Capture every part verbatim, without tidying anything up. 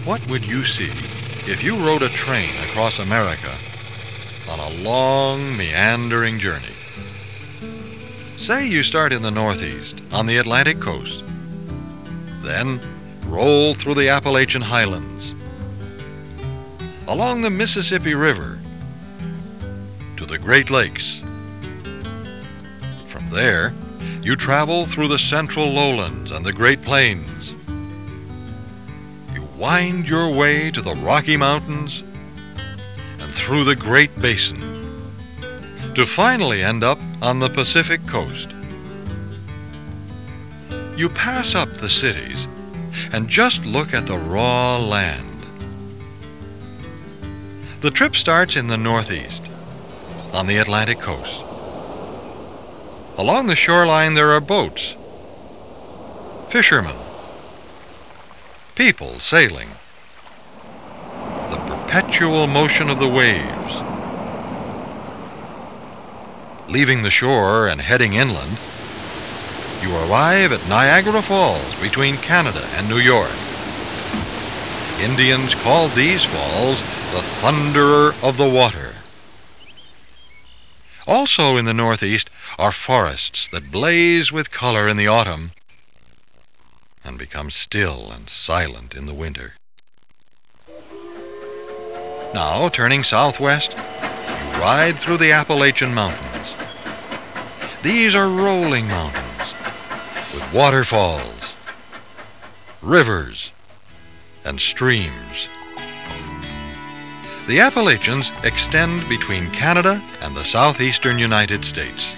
What would you see if you rode a train across America on a long, meandering journey? Say you start in the Northeast, on the Atlantic coast, then roll through the Appalachian Highlands, along the Mississippi River, to the Great Lakes. From there, you travel through the central lowlands and the Great Plains. You wind your way to the Rocky Mountains and through the Great Basin, to finally end up on the Pacific coast. You pass up the cities and just look at the raw land. The trip starts in the Northeast, on the Atlantic coast. Along the shoreline there are boats, fishermen, people sailing, the perpetual motion of the waves. Leaving the shore and heading inland, you arrive at Niagara Falls between Canada and New York. Indians called these falls the Thunderer of the Water. Also in the Northeast are forests that blaze with color in the autumn and become still and silent in the winter. Now, turning southwest, you ride through the Appalachian Mountains. These are rolling mountains with waterfalls, rivers, and streams. The Appalachians extend between Canada and the southeastern United States.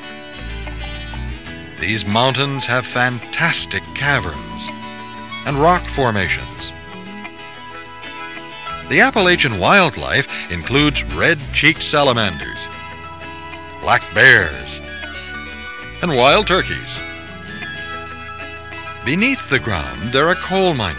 These mountains have fantastic caverns and rock formations. The Appalachian wildlife includes red-cheeked salamanders, black bears, and wild turkeys. Beneath the ground there are coal miners.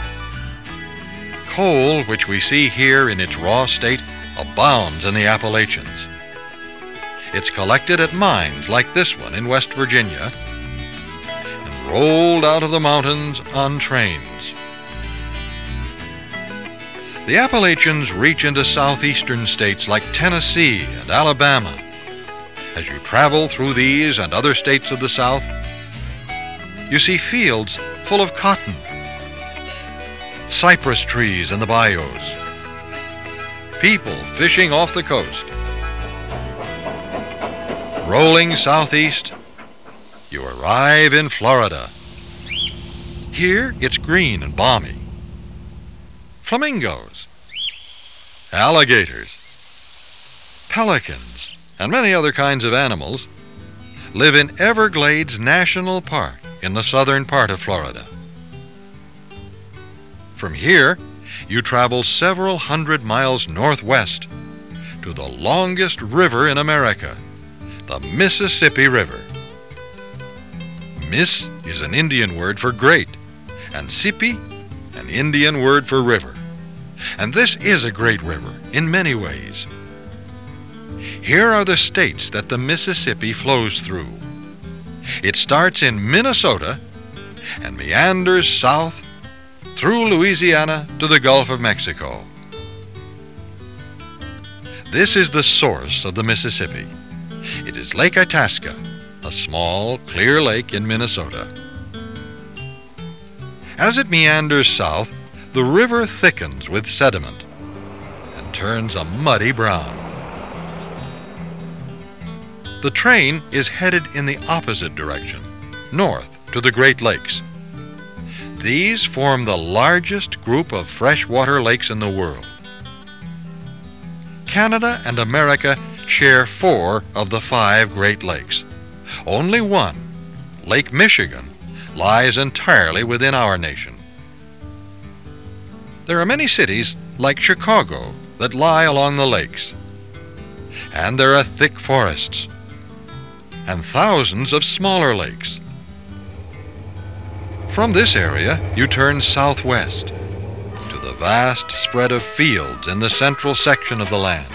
Coal, which we see here in its raw state, abounds in the Appalachians. It's collected at mines like this one in West Virginia and rolled out of the mountains on trains. The Appalachians reach into southeastern states like Tennessee and Alabama. As you travel through these and other states of the South, you see fields full of cotton, cypress trees in the bayous, people fishing off the coast. Rolling southeast, you arrive in Florida. Here it's green and balmy. Flamingos, alligators, pelicans, and many other kinds of animals live in Everglades National Park in the southern part of Florida. From here, you travel several hundred miles northwest to the longest river in America, the Mississippi River. Miss is an Indian word for great, and Sipi, an Indian word for river. And this is a great river in many ways. Here are the states that the Mississippi flows through. It starts in Minnesota and meanders south through Louisiana to the Gulf of Mexico. This is the source of the Mississippi. It is Lake Itasca, a small, clear lake in Minnesota. As it meanders south, the river thickens with sediment and turns a muddy brown. The train is headed in the opposite direction, north to the Great Lakes. These form the largest group of freshwater lakes in the world. Canada and America share four of the five Great Lakes. Only one, Lake Michigan, lies entirely within our nation. There are many cities like Chicago that lie along the lakes, and there are thick forests and thousands of smaller lakes. From this area, you turn southwest to the vast spread of fields in the central section of the land.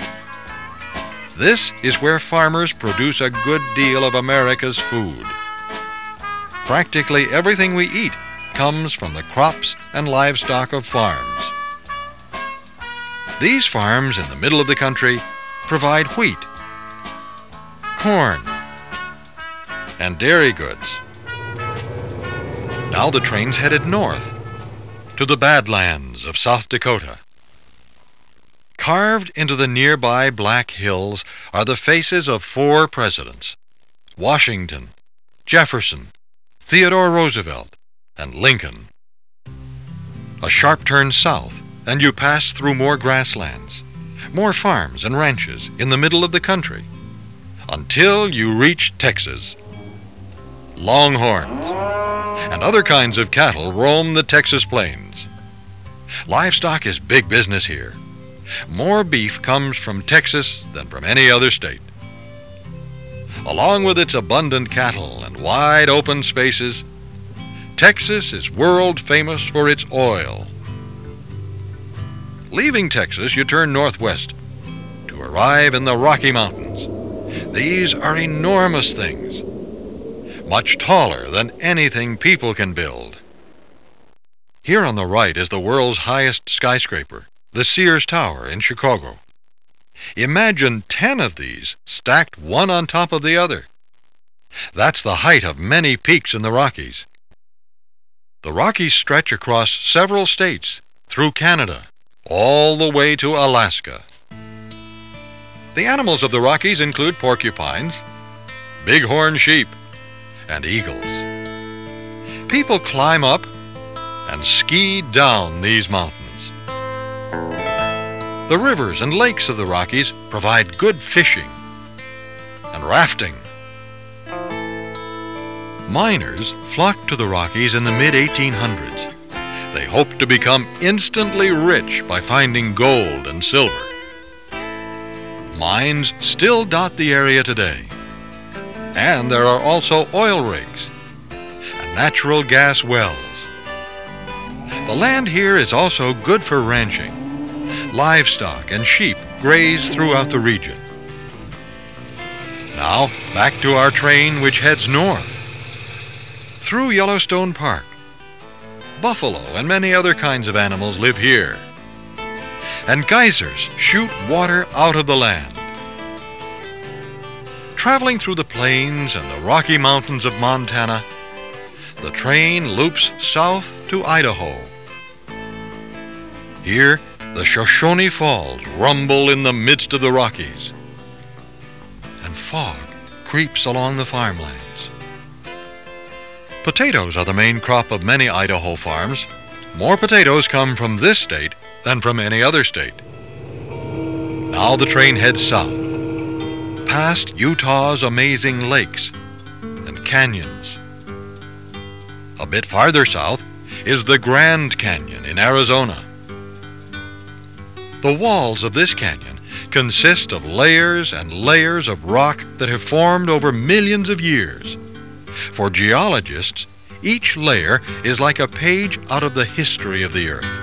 This is where farmers produce a good deal of America's food. Practically everything we eat comes from the crops and livestock of farms. These farms in the middle of the country provide wheat, corn, and dairy goods. Now the train's headed north to the Badlands of South Dakota. Carved into the nearby Black Hills are the faces of four presidents: Washington, Jefferson, Theodore Roosevelt, and Lincoln. A sharp turn south, and you pass through more grasslands, more farms and ranches in the middle of the country, until you reach Texas. Longhorns and other kinds of cattle roam the Texas plains. Livestock is big business here. More beef comes from Texas than from any other state. Along with its abundant cattle and wide open spaces, Texas is world famous for its oil. Leaving Texas, you turn northwest to arrive in the Rocky Mountains. These are enormous things, much taller than anything people can build. Here on the right is the world's highest skyscraper, the Sears Tower in Chicago. Imagine ten of these stacked one on top of the other. That's the height of many peaks in the Rockies. The Rockies stretch across several states, through Canada, all the way to Alaska. The animals of the Rockies include porcupines, bighorn sheep, and eagles. People climb up and ski down these mountains. The rivers and lakes of the Rockies provide good fishing and rafting. Miners flocked to the Rockies in the mid eighteen hundreds. They hoped to become instantly rich by finding gold and silver. Mines still dot the area today. And there are also oil rigs and natural gas wells. The land here is also good for ranching. Livestock and sheep graze throughout the region. Now, back to our train, which heads north. Through Yellowstone Park. Buffalo and many other kinds of animals live here. And geysers shoot water out of the land. Traveling through the plains and the Rocky Mountains of Montana, the train loops south to Idaho. Here, the Shoshone Falls rumble in the midst of the Rockies, and fog creeps along the farmlands. Potatoes are the main crop of many Idaho farms. More potatoes come from this state than from any other state. Now the train heads south, past Utah's amazing lakes and canyons. A bit farther south is the Grand Canyon in Arizona. The walls of this canyon consist of layers and layers of rock that have formed over millions of years. For geologists, each layer is like a page out of the history of the earth.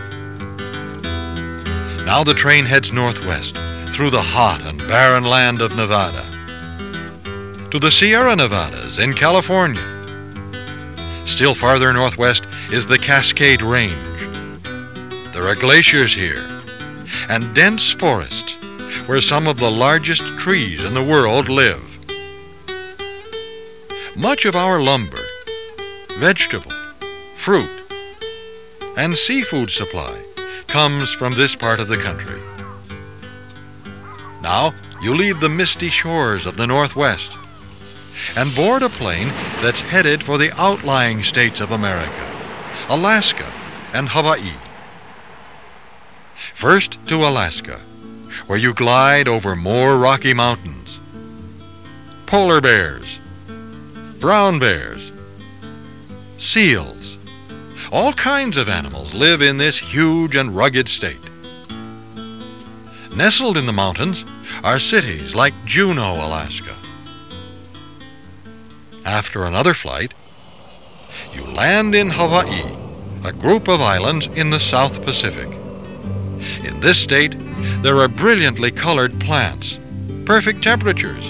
Now the train heads northwest through the hot and barren land of Nevada to the Sierra Nevadas in California. Still farther northwest is the Cascade Range. There are glaciers here and dense forests where some of the largest trees in the world live. Much of our lumber, vegetable, fruit, and seafood supply comes from this part of the country. Now you leave the misty shores of the Northwest and board a plane that's headed for the outlying states of America, Alaska and Hawaii. First to Alaska, where you glide over more Rocky Mountains. Polar bears, brown bears, seals, all kinds of animals live in this huge and rugged state. Nestled in the mountains are cities like Juneau, Alaska. After another flight, you land in Hawaii, a group of islands in the South Pacific. In this state, there are brilliantly colored plants, perfect temperatures,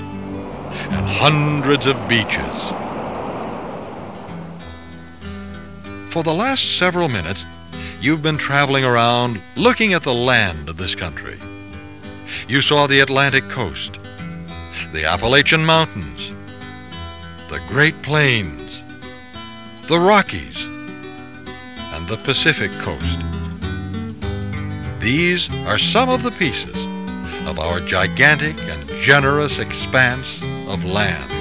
and hundreds of beaches. for the last several minutes, you've been traveling around looking at the land of this country. You saw the Atlantic coast, the Appalachian Mountains, the Great Plains, the Rockies, and the Pacific coast. These are some of the pieces of our gigantic and generous expanse of land.